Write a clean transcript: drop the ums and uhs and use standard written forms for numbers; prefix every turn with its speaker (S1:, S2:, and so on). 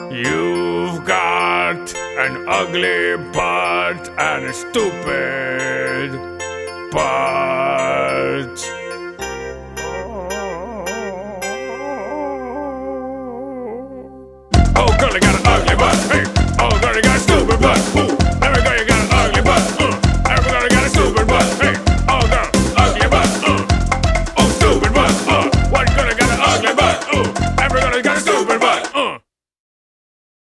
S1: You've got an ugly butt and a stupid butt. Oh, girl, I got an ugly butt. Hey.